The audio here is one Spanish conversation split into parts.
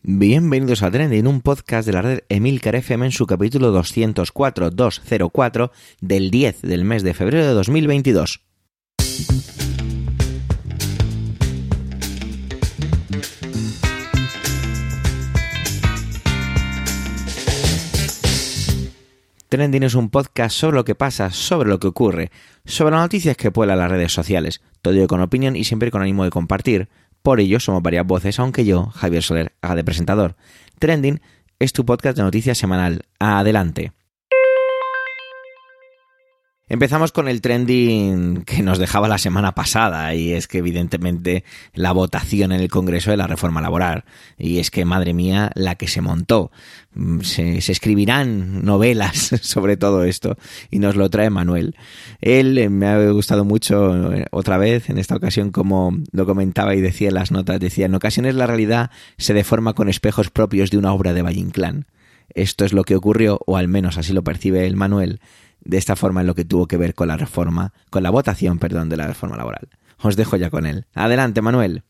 Bienvenidos a Trending, un podcast de la red Emilcar FM en su capítulo 204 del 10 del mes de febrero de 2022. Trending es un podcast sobre lo que pasa, sobre lo que ocurre, sobre las noticias que pueblan las redes sociales, todo ello con opinión y siempre con ánimo de compartir. Por ello somos varias voces, aunque yo, Javier Soler, haga de presentador. Trending es tu podcast de noticias semanal. Adelante. Empezamos con el trending que nos dejaba la semana pasada, y es que evidentemente la votación en el Congreso de la reforma laboral, y es que madre mía la que se montó. Se escribirán novelas sobre todo esto y nos lo trae Manuel. Él me ha gustado mucho otra vez en esta ocasión, como lo comentaba y decía en las notas, decía: en ocasiones la realidad se deforma con espejos propios de una obra de Valle Inclán. Esto es lo que ocurrió, o al menos así lo percibe el Manuel, de esta forma en lo que tuvo que ver con la votación de la reforma laboral. Os dejo ya con él. Adelante, Manuel.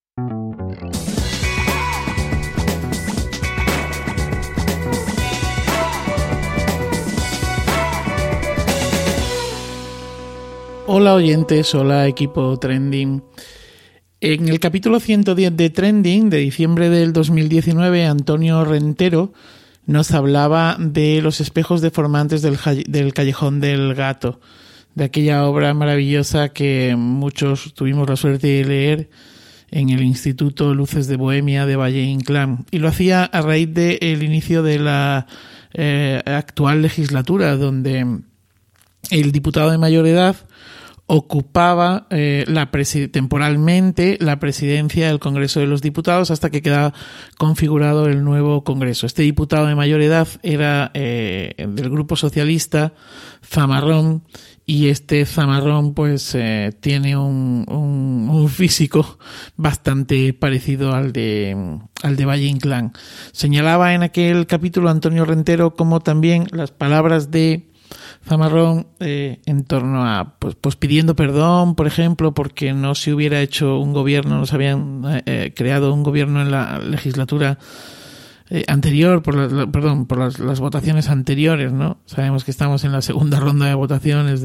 Hola oyentes, hola equipo Trending. En el capítulo 110 de Trending de diciembre del 2019, Antonio Rentero nos hablaba de los espejos deformantes del Callejón del Gato, de aquella obra maravillosa que muchos tuvimos la suerte de leer en el Instituto Luces de Bohemia de Valle Inclán. Y lo hacía a raíz del inicio de la actual legislatura, donde el diputado de mayor edad ocupaba temporalmente la presidencia del Congreso de los Diputados hasta que quedaba configurado el nuevo Congreso. Este diputado de mayor edad era del Grupo Socialista, Zamarrón, y este Zamarrón pues tiene un físico bastante parecido al de Valle Inclán. Señalaba en aquel capítulo Antonio Rentero como también las palabras de Zamarrón en torno a pues pidiendo perdón, por ejemplo, porque no se hubiera hecho un gobierno, no se habían creado un gobierno en la legislatura anterior, por las votaciones anteriores, ¿no? Sabemos que estamos en la segunda ronda de votaciones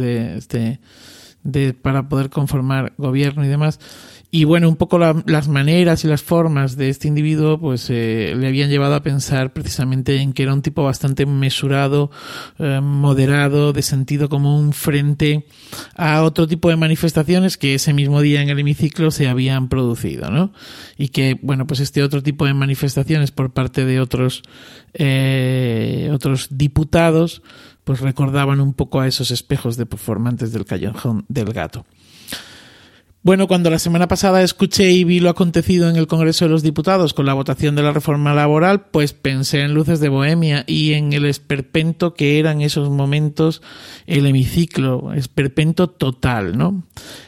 para poder conformar gobierno y demás. Y bueno, un poco las maneras y las formas de este individuo pues le habían llevado a pensar precisamente en que era un tipo bastante mesurado, moderado, de sentido común frente a otro tipo de manifestaciones que ese mismo día en el hemiciclo se habían producido, ¿no? Y que, bueno, pues este otro tipo de manifestaciones por parte de otros diputados pues recordaban un poco a esos espejos deformantes del Callejón del Gato. Bueno, cuando la semana pasada escuché y vi lo acontecido en el Congreso de los Diputados con la votación de la reforma laboral, pues pensé en Luces de Bohemia y en el esperpento que era en esos momentos el hemiciclo, esperpento total, ¿no?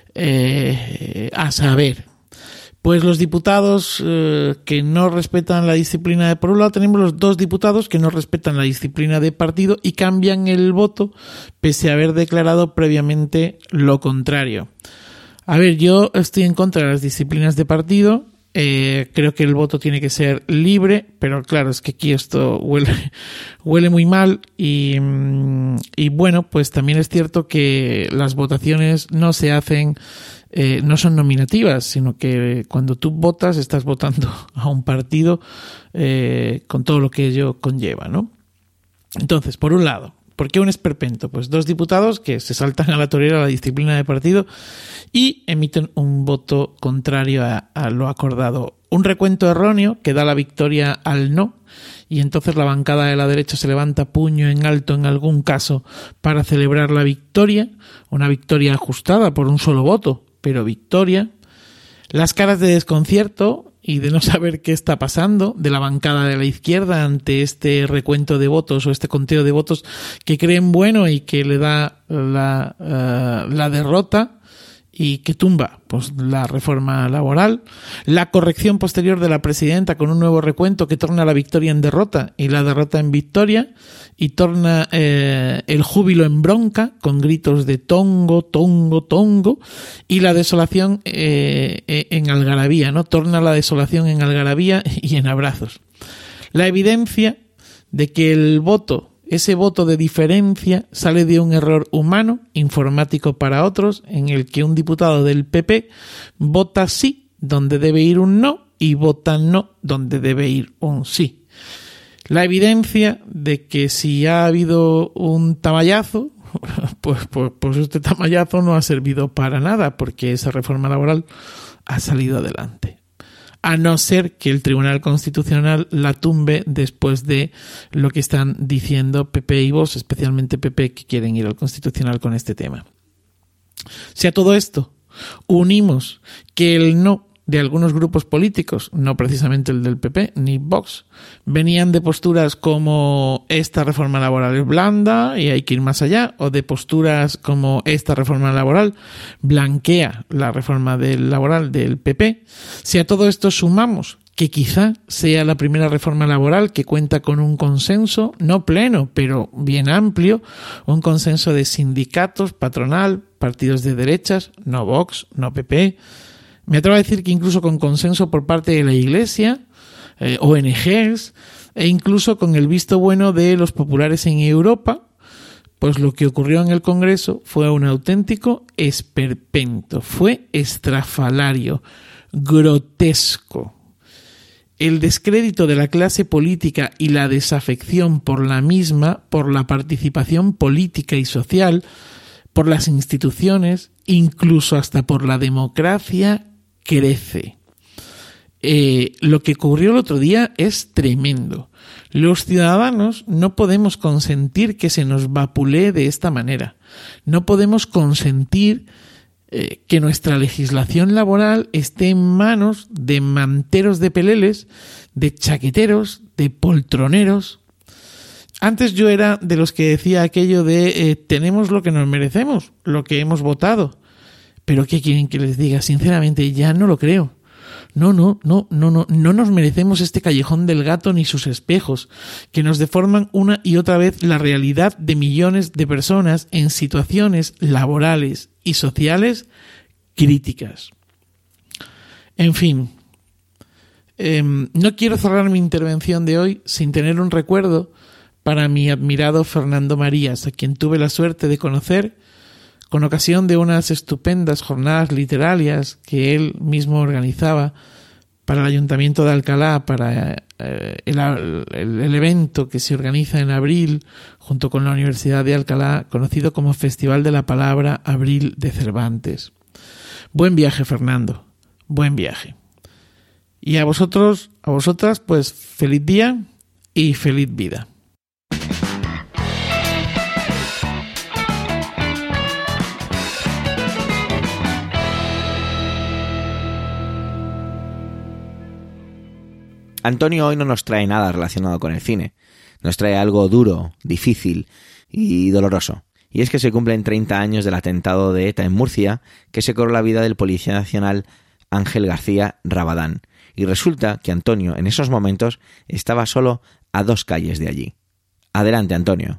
A saber, pues los diputados que no respetan la disciplina por un lado tenemos los dos diputados que no respetan la disciplina de partido y cambian el voto pese a haber declarado previamente lo contrario. A ver, yo estoy en contra de las disciplinas de partido, creo que el voto tiene que ser libre, pero claro, es que aquí esto huele muy mal y bueno, pues también es cierto que las votaciones no se hacen, no son nominativas, sino que cuando tú votas estás votando a un partido con todo lo que ello conlleva, ¿no? Entonces, por un lado, ¿por qué un esperpento? Pues dos diputados que se saltan a la torera a la disciplina de partido y emiten un voto contrario a lo acordado. Un recuento erróneo que da la victoria al no, y entonces la bancada de la derecha se levanta puño en alto en algún caso para celebrar la victoria, una victoria ajustada por un solo voto, pero victoria. Las caras de desconcierto y de no saber qué está pasando de la bancada de la izquierda ante este recuento de votos o este conteo de votos que creen bueno y que le da la derrota, y que tumba pues la reforma laboral, la corrección posterior de la presidenta con un nuevo recuento que torna la victoria en derrota y la derrota en victoria y torna el júbilo en bronca con gritos de tongo, tongo, tongo, y la desolación en algarabía, ¿no? Torna la desolación en algarabía y en abrazos. La evidencia de que ese voto de diferencia sale de un error humano, informático para otros, en el que un diputado del PP vota sí donde debe ir un no y vota no donde debe ir un sí. La evidencia de que si ha habido un tamallazo, pues este tamallazo no ha servido para nada, porque esa reforma laboral ha salido adelante. A no ser que el Tribunal Constitucional la tumbe después de lo que están diciendo PP y Vox, especialmente PP, que quieren ir al Constitucional con este tema. Si a todo esto unimos que el no de algunos grupos políticos, no precisamente el del PP ni Vox, venían de posturas como esta reforma laboral es blanda y hay que ir más allá, o de posturas como esta reforma laboral blanquea la reforma laboral del PP, si a todo esto sumamos que quizá sea la primera reforma laboral que cuenta con un consenso, no pleno, pero bien amplio, un consenso de sindicatos, patronal, partidos de derechas, no Vox, no PP. Me atrevo a decir que incluso con consenso por parte de la Iglesia, ONGs, e incluso con el visto bueno de los populares en Europa, pues lo que ocurrió en el Congreso fue un auténtico esperpento, fue estrafalario, grotesco. El descrédito de la clase política y la desafección por la misma, por la participación política y social, por las instituciones, incluso hasta por la democracia, crece. Lo que ocurrió el otro día es tremendo. Los ciudadanos no podemos consentir que se nos vapulee de esta manera. No podemos consentir que nuestra legislación laboral esté en manos de manteros de peleles, de chaqueteros, de poltroneros. Antes yo era de los que decía aquello de tenemos lo que nos merecemos, lo que hemos votado. Pero ¿qué quieren que les diga? Sinceramente ya no lo creo. No nos merecemos este callejón del gato ni sus espejos, que nos deforman una y otra vez la realidad de millones de personas en situaciones laborales y sociales críticas. En fin, no quiero cerrar mi intervención de hoy sin tener un recuerdo para mi admirado Fernando Marías, a quien tuve la suerte de conocer con ocasión de unas estupendas jornadas literarias que él mismo organizaba para el Ayuntamiento de Alcalá, para el evento que se organiza en abril junto con la Universidad de Alcalá, conocido como Festival de la Palabra Abril de Cervantes. Buen viaje, Fernando, buen viaje. Y a vosotros, a vosotras, pues feliz día y feliz vida. Antonio hoy no nos trae nada relacionado con el cine. Nos trae algo duro, difícil y doloroso. Y es que se cumplen 30 años del atentado de ETA en Murcia, que se cobró la vida del policía nacional Ángel García Rabadán. Y resulta que Antonio en esos momentos estaba solo a 2 calles de allí. Adelante, Antonio.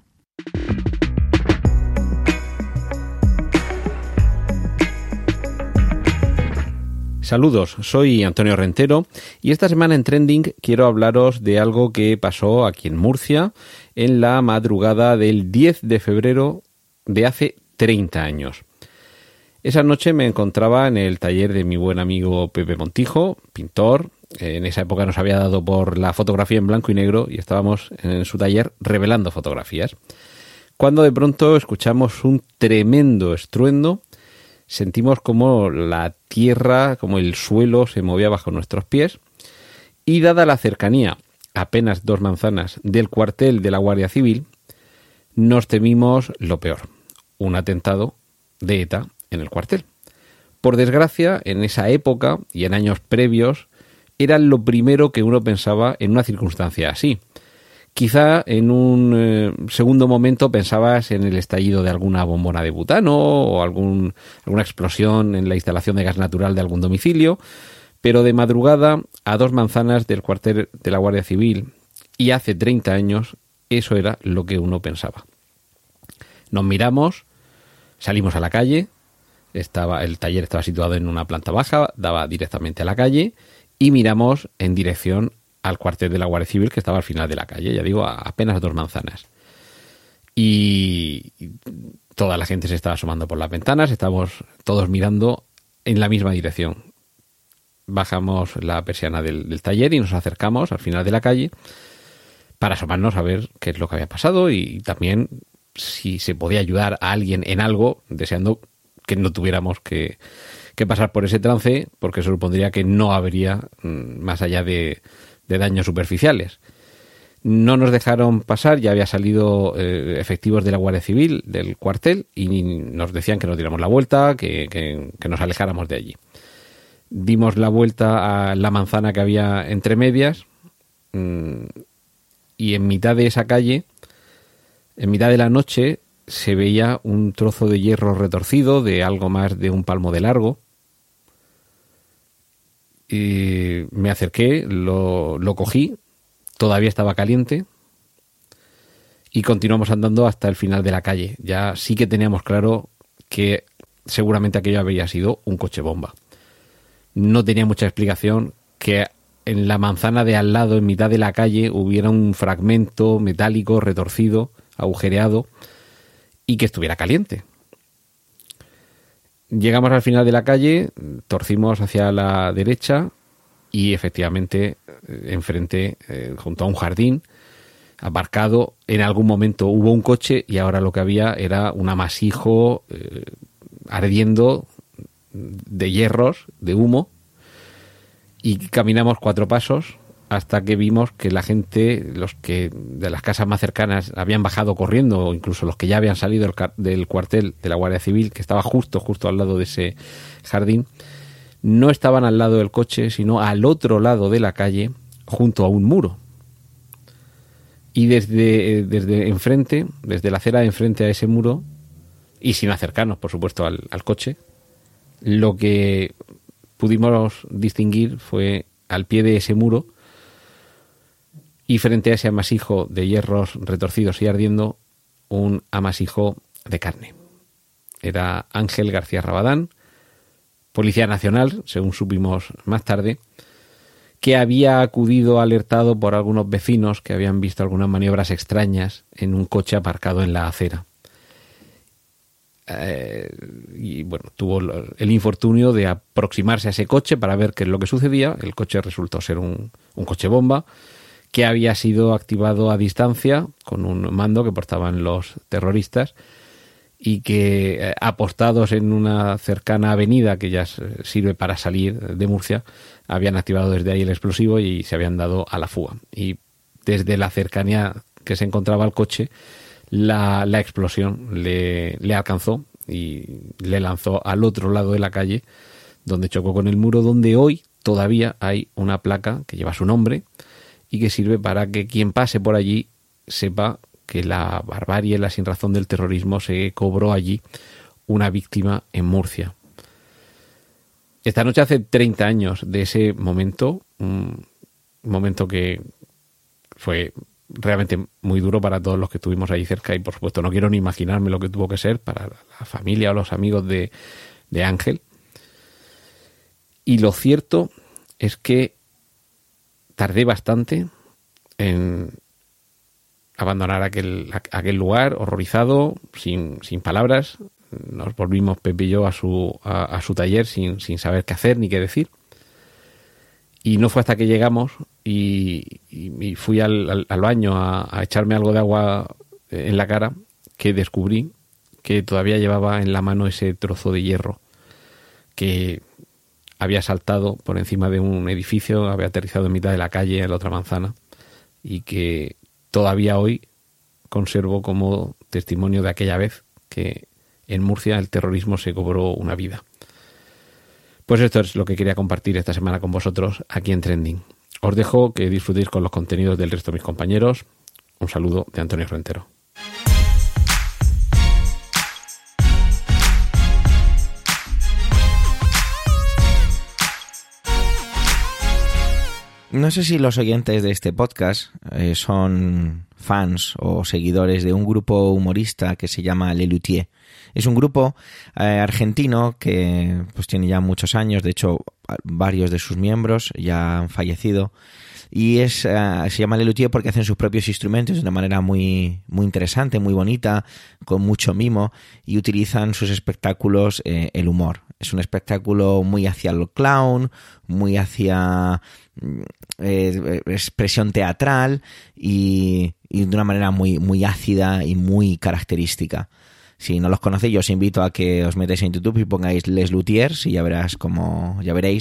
Saludos, soy Antonio Rentero y esta semana en Trending quiero hablaros de algo que pasó aquí en Murcia en la madrugada del 10 de febrero de hace 30 años. Esa noche me encontraba en el taller de mi buen amigo Pepe Montijo, pintor. En esa época nos había dado por la fotografía en blanco y negro y estábamos en su taller revelando fotografías. Cuando de pronto escuchamos un tremendo estruendo, sentimos como la tierra, como el suelo se movía bajo nuestros pies y dada la cercanía, apenas 2 manzanas del cuartel de la Guardia Civil, nos temimos lo peor, un atentado de ETA en el cuartel. Por desgracia, en esa época y en años previos, era lo primero que uno pensaba en una circunstancia así. Quizá en un segundo momento pensabas en el estallido de alguna bombona de butano o alguna explosión en la instalación de gas natural de algún domicilio, pero de madrugada, a 2 manzanas del cuartel de la Guardia Civil y hace 30 años, eso era lo que uno pensaba. Nos miramos, salimos a la calle, el taller estaba situado en una planta baja, daba directamente a la calle, y miramos en dirección al cuartel de la Guardia Civil, que estaba al final de la calle, ya digo, a apenas 2 manzanas. Y toda la gente se estaba asomando por las ventanas, estábamos todos mirando en la misma dirección. Bajamos la persiana del taller y nos acercamos al final de la calle para asomarnos a ver qué es lo que había pasado y también si se podía ayudar a alguien en algo, deseando que no tuviéramos que pasar por ese trance, porque eso supondría que no habría más allá de daños superficiales. No nos dejaron pasar, ya había salido efectivos de la Guardia Civil del cuartel y nos decían que nos diéramos la vuelta, que nos alejáramos de allí. Dimos la vuelta a la manzana que había entre medias y en mitad de esa calle, en mitad de la noche, se veía un trozo de hierro retorcido de algo más de 1 palmo de largo. Y me acerqué, lo cogí, todavía estaba caliente y continuamos andando hasta el final de la calle. Ya sí que teníamos claro que seguramente aquello había sido un coche bomba. No tenía mucha explicación que en la manzana de al lado, en mitad de la calle, hubiera un fragmento metálico retorcido, agujereado y que estuviera caliente. Llegamos al final de la calle, torcimos hacia la derecha y efectivamente enfrente, junto a un jardín aparcado, en algún momento hubo un coche y ahora lo que había era un amasijo ardiendo de hierros, de humo, y caminamos 4 pasos hasta que vimos que la gente, los que de las casas más cercanas habían bajado corriendo, o incluso los que ya habían salido del cuartel de la Guardia Civil, que estaba justo al lado de ese jardín, no estaban al lado del coche, sino al otro lado de la calle, junto a un muro. Y desde enfrente, desde la acera de enfrente a ese muro, y sin acercarnos, por supuesto, al coche, lo que pudimos distinguir fue al pie de ese muro y frente a ese amasijo de hierros retorcidos y ardiendo, un amasijo de carne. Era Ángel García Rabadán, Policía Nacional, según supimos más tarde, que había acudido alertado por algunos vecinos que habían visto algunas maniobras extrañas en un coche aparcado en la acera. Y bueno, tuvo el infortunio de aproximarse a ese coche para ver qué es lo que sucedía. El coche resultó ser un coche bomba que había sido activado a distancia con un mando que portaban los terroristas y que, apostados en una cercana avenida que ya sirve para salir de Murcia, habían activado desde ahí el explosivo y se habían dado a la fuga. Y desde la cercanía que se encontraba el coche, la explosión le alcanzó y le lanzó al otro lado de la calle, donde chocó con el muro, donde hoy todavía hay una placa que lleva su nombre y que sirve para que quien pase por allí sepa que la barbarie, la sinrazón del terrorismo se cobró allí una víctima en Murcia. Esta noche hace 30 años de ese momento, un momento que fue realmente muy duro para todos los que estuvimos ahí cerca y por supuesto no quiero ni imaginarme lo que tuvo que ser para la familia o los amigos de Ángel. Y lo cierto es que tardé bastante en abandonar aquel lugar horrorizado, sin palabras. Nos volvimos Pepe y yo a su taller sin saber qué hacer ni qué decir. Y no fue hasta que llegamos y fui al baño a echarme algo de agua en la cara que descubrí que todavía llevaba en la mano ese trozo de hierro que había saltado por encima de un edificio, había aterrizado en mitad de la calle, en la otra manzana, y que todavía hoy conservo como testimonio de aquella vez que en Murcia el terrorismo se cobró una vida. Pues esto es lo que quería compartir esta semana con vosotros aquí en Trending. Os dejo que disfrutéis con los contenidos del resto de mis compañeros. Un saludo de Antonio Rentero. No sé si los oyentes de este podcast son fans o seguidores de un grupo humorista que se llama Lelutier. Es un grupo argentino que pues tiene ya muchos años, de hecho varios de sus miembros ya han fallecido, y se llama Lelutier porque hacen sus propios instrumentos de una manera muy, muy interesante, muy bonita, con mucho mimo, y utilizan sus espectáculos el humor. Es un espectáculo muy hacia el clown, muy hacia expresión teatral y de una manera muy, muy ácida y muy característica. Si no los conocéis, yo os invito a que os metáis en YouTube y pongáis Les Luthiers y ya veréis cómo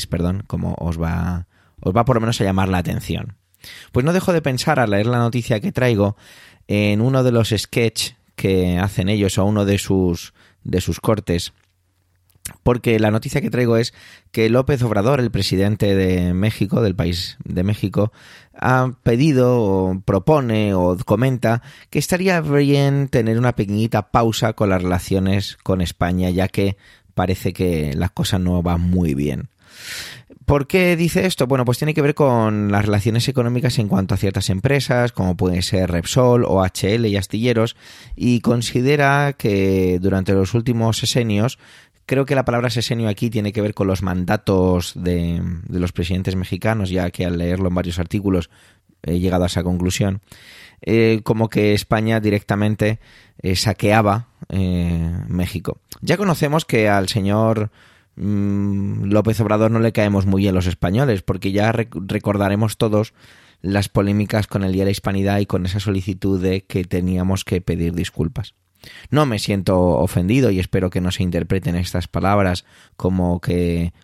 os va por lo menos a llamar la atención. Pues no dejo de pensar al leer la noticia que traigo en uno de los sketches que hacen ellos o uno de sus cortes. Porque la noticia que traigo es que López Obrador, el presidente de México, del país de México, ha pedido o propone o comenta que estaría bien tener una pequeñita pausa con las relaciones con España, ya que parece que las cosas no van muy bien. ¿Por qué dice esto? Bueno, pues tiene que ver con las relaciones económicas en cuanto a ciertas empresas, como pueden ser Repsol, OHL y Astilleros, y considera que durante los últimos sesenios, creo que la palabra sexenio aquí tiene que ver con los mandatos de los presidentes mexicanos, ya que al leerlo en varios artículos he llegado a esa conclusión, como que España directamente saqueaba México. Ya conocemos que al señor López Obrador no le caemos muy bien los españoles, porque ya recordaremos todos las polémicas con el Día de la Hispanidad y con esa solicitud de que teníamos que pedir disculpas. No me siento ofendido y espero que no se interpreten estas palabras como que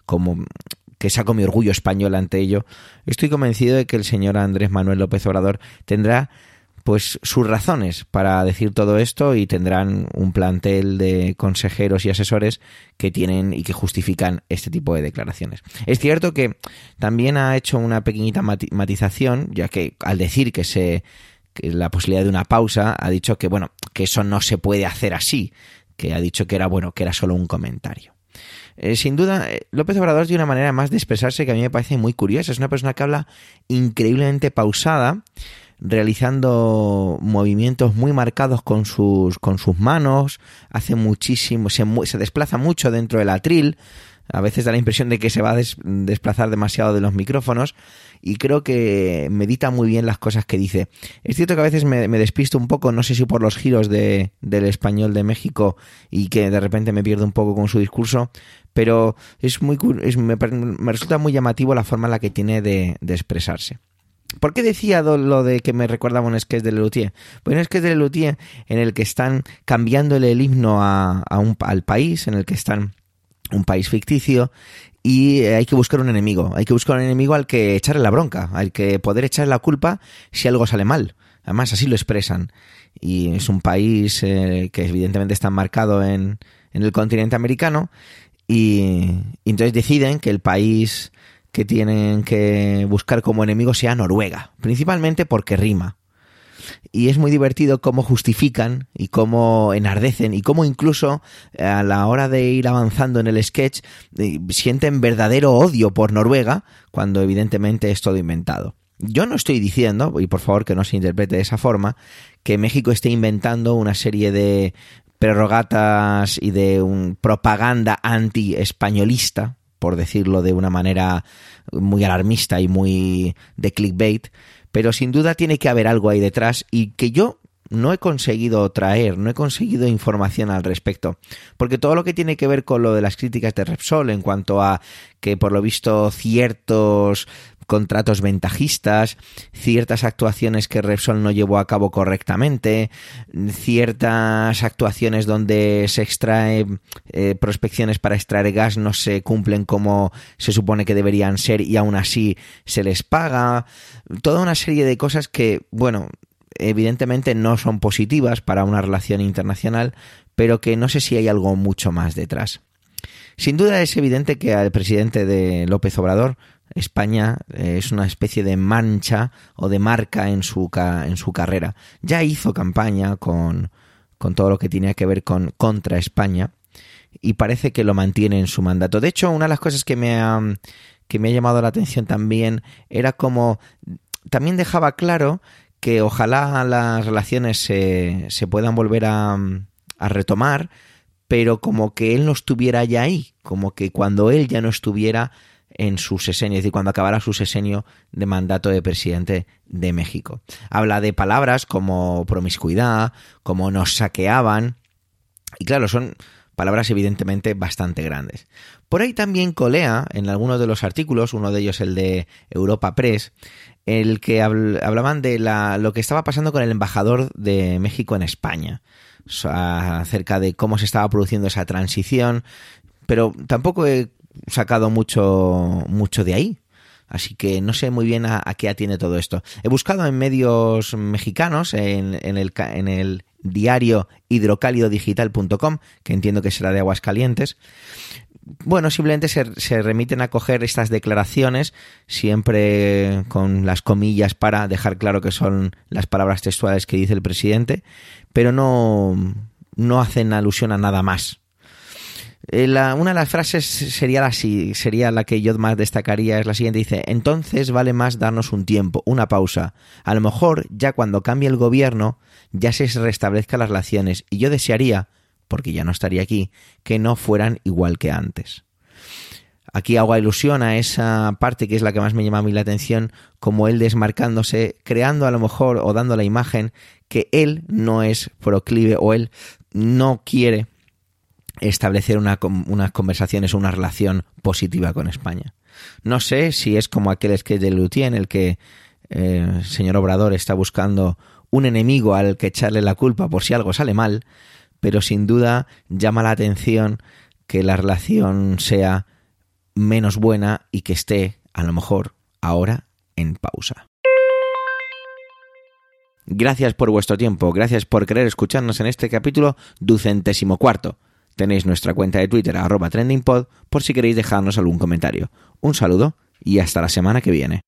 saco mi orgullo español ante ello. Estoy convencido de que el señor Andrés Manuel López Obrador tendrá pues sus razones para decir todo esto y tendrán un plantel de consejeros y asesores que tienen y que justifican este tipo de declaraciones. Es cierto que también ha hecho una pequeñita matización, ya que al decir que la posibilidad de una pausa, ha dicho que bueno, que eso no se puede hacer así, que ha dicho que era solo un comentario. Sin duda, López Obrador tiene una manera más de expresarse que a mí me parece muy curiosa. Es una persona que habla increíblemente pausada, realizando movimientos muy marcados con sus manos, hace muchísimo, se desplaza mucho dentro del atril. A veces da la impresión de que se va a desplazar demasiado de los micrófonos y creo que medita muy bien las cosas que dice. Es cierto que a veces me despisto un poco, no sé si por los giros del español de México y que de repente me pierdo un poco con su discurso, pero me resulta muy llamativo la forma en la que tiene de expresarse. ¿Por qué decía lo de que me recordaba un sketch de Lelutier? Pues un sketch de Lelutier en el que están cambiándole el himno al país, en el que están un país ficticio y hay que buscar un enemigo al que echarle la bronca, al que poder echarle la culpa si algo sale mal. Además así lo expresan y es un país que evidentemente está marcado en el continente americano y entonces deciden que el país que tienen que buscar como enemigo sea Noruega, principalmente porque rima. Y es muy divertido cómo justifican y cómo enardecen y cómo incluso a la hora de ir avanzando en el sketch sienten verdadero odio por Noruega cuando evidentemente es todo inventado. Yo no estoy diciendo, y por favor que no se interprete de esa forma, que México esté inventando una serie de prerrogatas y de propaganda anti-españolista, por decirlo de una manera muy alarmista y muy de clickbait, pero sin duda tiene que haber algo ahí detrás y que yo no he conseguido información al respecto, porque todo lo que tiene que ver con lo de las críticas de Repsol en cuanto a que por lo visto ciertos contratos ventajistas, ciertas actuaciones que Repsol no llevó a cabo correctamente, ciertas actuaciones donde se extrae prospecciones para extraer gas no se cumplen como se supone que deberían ser y aún así se les paga, toda una serie de cosas que, bueno, evidentemente no son positivas para una relación internacional, pero que no sé si hay algo mucho más detrás. Sin duda es evidente que al presidente de López Obrador España es una especie de mancha o de marca en su carrera. Ya hizo campaña con todo lo que tenía que ver contra España y parece que lo mantiene en su mandato. De hecho, una de las cosas que me ha llamado la atención también era como también dejaba claro que ojalá las relaciones se puedan volver a retomar, pero como que él no estuviera ya ahí, como que cuando él ya no estuviera en su sexenio, es decir, cuando acabara su sexenio de mandato de presidente de México. Habla de palabras como promiscuidad, como nos saqueaban, y claro, son palabras evidentemente bastante grandes. Por ahí también colea en algunos de los artículos, uno de ellos el de Europa Press, el que hablaban de lo que estaba pasando con el embajador de México en España, acerca de cómo se estaba produciendo esa transición, pero tampoco he sacado mucho de ahí. Así que no sé muy bien a qué atiende todo esto. He buscado en medios mexicanos, en el diario hidrocálidodigital.com, que entiendo que será de Aguascalientes. Bueno, simplemente se remiten a coger estas declaraciones, siempre con las comillas para dejar claro que son las palabras textuales que dice el presidente, pero no hacen alusión a nada más. Una de las frases sería la que yo más destacaría, es la siguiente, dice: entonces vale más darnos un tiempo, una pausa, a lo mejor ya cuando cambie el gobierno ya se restablezcan las relaciones y yo desearía, porque ya no estaría aquí, que no fueran igual que antes. Aquí hago alusión a esa parte que es la que más me llama a mí la atención, como él desmarcándose, creando a lo mejor o dando la imagen que él no es proclive o él no quiere establecer unas conversaciones o una relación positiva con España. No sé si es como aquel sketch de Luthier en el que el señor Obrador está buscando un enemigo al que echarle la culpa por si algo sale mal, pero sin duda llama la atención que la relación sea menos buena y que esté, a lo mejor, ahora en pausa. Gracias por vuestro tiempo, gracias por querer escucharnos en este capítulo 204. Tenéis nuestra cuenta de Twitter, @trendingpod, por si queréis dejarnos algún comentario. Un saludo y hasta la semana que viene.